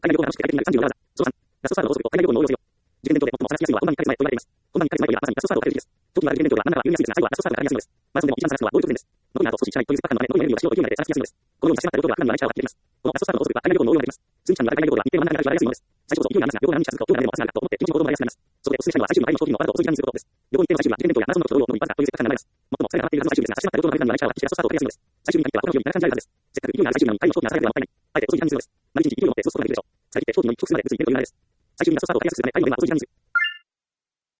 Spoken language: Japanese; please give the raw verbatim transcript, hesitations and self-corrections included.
海外旅行が楽しくて快適になるさんじゅうよんダーザ。そのさん、ガストスタートの法則と海外旅行の応用ですよ。充電電動で最も探しやすいのは本番にかかる前と言われています。本番にかかる前というのはまさにガストスタートをかける時です。長期にわたる充電電動は真ん中は緩みやすいですが、最後はガストスタートがかかりやすいのです。マラソンでも一番探すのは動力充電です。残りの後少ししないというスパッカーの中で残りのエネルギーを使用というので探しやすいのです。このように差し迫った状況ではかなりのライチャーはかけています。このガストスタートの法則は海外旅行の応用ができます。通勤者の長い海外旅行では日程の真ん中が割りやすいものです。最初こそ勢いがありますが、両方何日続くとどうなるでも明日がと思って地道に行動も割りやすくなります。そこでお勧めしたいのは最終日の帰りの飛行機のわざと遅い時間にすることです。旅行日程の最終日は充電電動やマラソンの同様の一発がというせっかくなります。最も疲れが溜まっているはずの最終日ですが、差し迫った状況の間にライチャーはガストスタートをかけやすいのです。最終日に限っては他の日より長く感じられるはずです。せっかく勢いがある最終日なのに帰りの飛行機が朝早くではもったいない。あえて遅い時間にするのです。丸一日勢いを持って過ごすことができるでしょう。最近って飛行機の飛速数まで別に出る余裕がないです。最終日にガストスタートをかけやすくするため、帰りの電は遅い時間にする。